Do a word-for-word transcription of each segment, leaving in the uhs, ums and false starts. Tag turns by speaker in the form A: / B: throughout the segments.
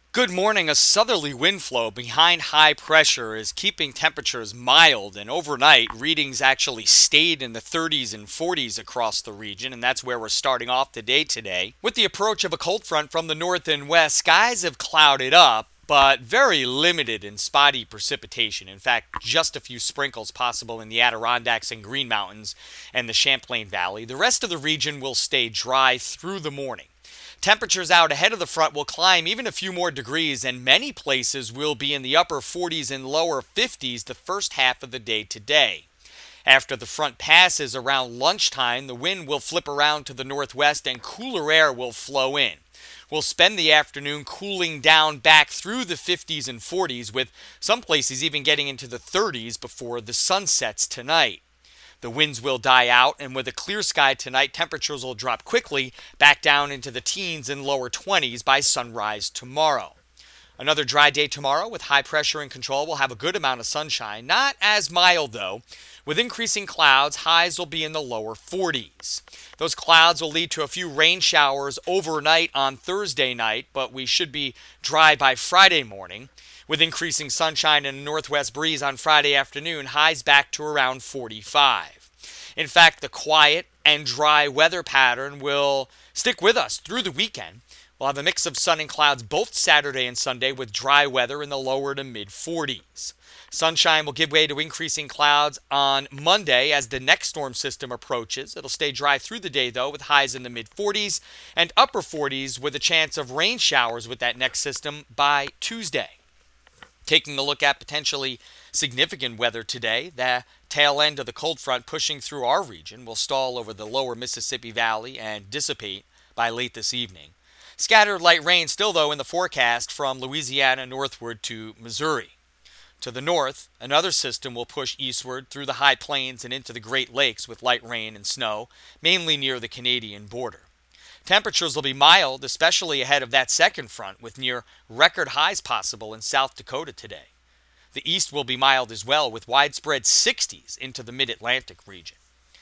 A: Good morning. A southerly wind flow behind high pressure is keeping temperatures mild, and overnight readings actually stayed in the thirties and forties across the region, and that's where we're starting off the day today. With the approach of a cold front from the north and west, skies have clouded up, but very limited and spotty precipitation. In fact, just a few sprinkles possible in the Adirondacks and Green Mountains and the Champlain Valley. The rest of the region will stay dry through the morning. Temperatures out ahead of the front will climb even a few more degrees, and many places will be in the upper forties and lower fifties the first half of the day today. After the front passes around lunchtime, the wind will flip around to the northwest and cooler air will flow in. We'll spend the afternoon cooling down back through the fifties and forties, with some places even getting into the thirties before the sun sets tonight. The winds will die out, and with a clear sky tonight, temperatures will drop quickly back down into the teens and lower twenties by sunrise tomorrow. Another dry day tomorrow with high pressure in control. We'll have a good amount of sunshine, not as mild though. With increasing clouds, highs will be in the lower forties. Those clouds will lead to a few rain showers overnight on Thursday night, but we should be dry by Friday morning. With increasing sunshine and a northwest breeze on Friday afternoon, highs back to around forty-five. In fact, the quiet and dry weather pattern will stick with us through the weekend. We'll have a mix of sun and clouds both Saturday and Sunday with dry weather in the lower to mid forties. Sunshine will give way to increasing clouds on Monday as the next storm system approaches. It'll stay dry through the day, though, with highs in the mid forties and upper forties with a chance of rain showers with that next system by Tuesday. Taking a look at potentially significant weather today, the tail end of the cold front pushing through our region will stall over the lower Mississippi Valley and dissipate by late this evening. Scattered light rain still, though, in the forecast from Louisiana northward to Missouri. To the north, another system will push eastward through the high plains and into the Great Lakes with light rain and snow, mainly near the Canadian border. Temperatures will be mild, especially ahead of that second front, with near record highs possible in South Dakota today. The east will be mild as well, with widespread sixties into the mid-Atlantic region.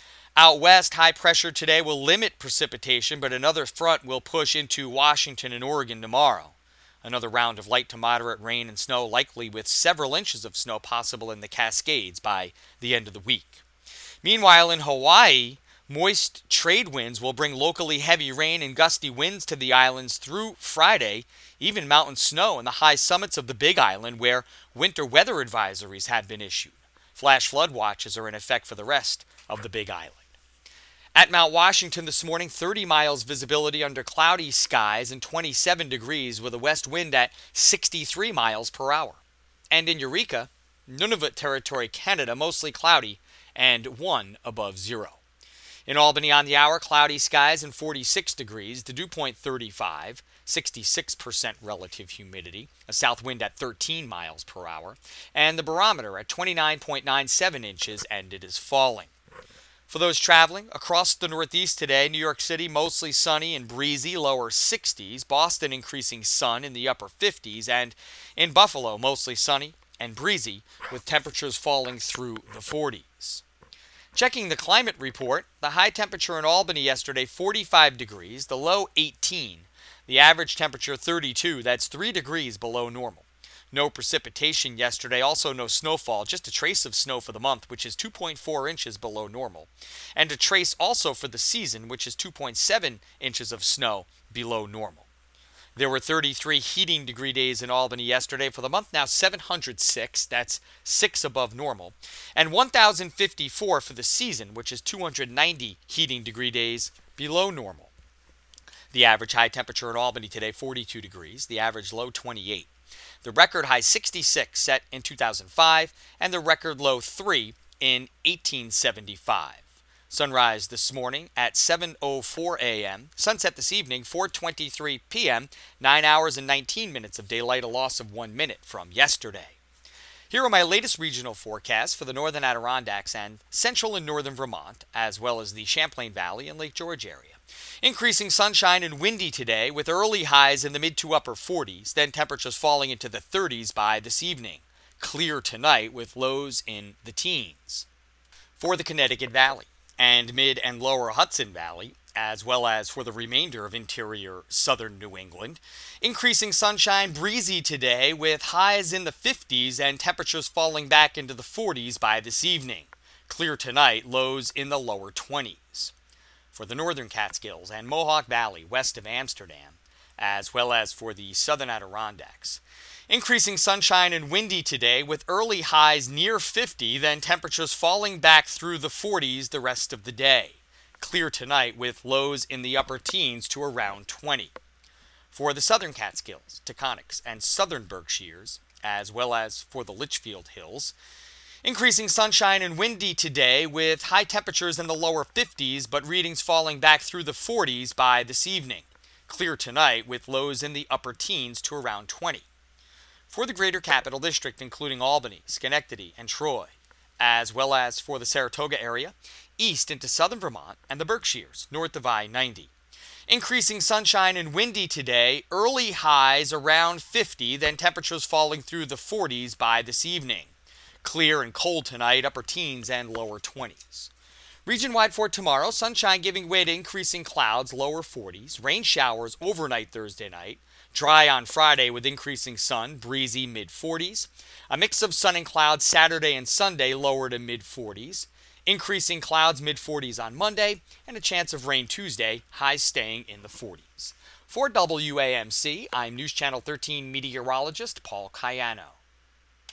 A: Out west, high pressure today will limit precipitation, but another front will push into Washington and Oregon tomorrow. Another round of light to moderate rain and snow, likely with several inches of snow possible in the Cascades by the end of the week. Meanwhile, in Hawaii, moist trade winds will bring locally heavy rain and gusty winds to the islands through Friday, even mountain snow in the high summits of the Big Island where winter weather advisories have been issued. Flash flood watches are in effect for the rest of the Big Island. At Mount Washington this morning, thirty miles visibility under cloudy skies and twenty-seven degrees with a west wind at sixty-three miles per hour. And in Eureka, Nunavut Territory, Canada, mostly cloudy and one above zero. In Albany on the hour, cloudy skies and forty-six degrees, the dew point thirty-five, sixty-six percent relative humidity, a south wind at thirteen miles per hour, and the barometer at twenty-nine point nine seven inches, and it is falling. For those traveling across the Northeast today, New York City mostly sunny and breezy, lower sixties, Boston increasing sun in the upper fifties, and in Buffalo mostly sunny and breezy with temperatures falling through the forties. Checking the climate report, the high temperature in Albany yesterday, forty-five degrees, the low eighteen, the average temperature thirty-two, that's three degrees below normal. No precipitation yesterday, also no snowfall, just a trace of snow for the month, which is two point four inches below normal. And a trace also for the season, which is two point seven inches of snow below normal. There were thirty-three heating degree days in Albany yesterday. For the month now, seven hundred six, that's six above normal. And one thousand fifty-four for the season, which is two hundred ninety heating degree days below normal. The average high temperature in Albany today, forty-two degrees. The average low, twenty-eight. The record high, sixty-six, set in two thousand five, and the record low, three, in eighteen seventy-five. Sunrise this morning at seven oh four a.m. Sunset this evening, four twenty-three p.m., nine hours and nineteen minutes of daylight, a loss of one minute from yesterday. Here are my latest regional forecasts for the northern Adirondacks and central and northern Vermont, as well as the Champlain Valley and Lake George area. Increasing sunshine and windy today with early highs in the mid to upper forties, then temperatures falling into the thirties by this evening. Clear tonight with lows in the teens. For the Connecticut Valley and mid and lower Hudson Valley, as well as for the remainder of interior southern New England. Increasing sunshine, breezy today with highs in the fifties and temperatures falling back into the forties by this evening. Clear tonight, lows in the lower twenties. For the northern Catskills and Mohawk Valley west of Amsterdam, as well as for the southern Adirondacks. Increasing sunshine and windy today with early highs near fifty, then temperatures falling back through the forties the rest of the day. Clear tonight with lows in the upper teens to around twenty. For the southern Catskills, Taconics, and southern Berkshires, as well as for the Litchfield Hills, increasing sunshine and windy today with high temperatures in the lower fifties, but readings falling back through the forties by this evening. Clear tonight with lows in the upper teens to around twenty. For the greater capital district, including Albany, Schenectady, and Troy, as well as for the Saratoga area, east into southern Vermont, and the Berkshires, north of I ninety. Increasing sunshine and windy today, early highs around fifty, then temperatures falling through the forties by this evening. Clear and cold tonight, upper teens and lower twenties. Region-wide for tomorrow, sunshine giving way to increasing clouds, lower forties, rain showers overnight Thursday night, dry on Friday with increasing sun, breezy mid forties, a mix of sun and clouds Saturday and Sunday, lower to mid forties, increasing clouds mid forties on Monday, and a chance of rain Tuesday, highs staying in the forties. For W A M C, I'm News Channel thirteen meteorologist Paul Cayano.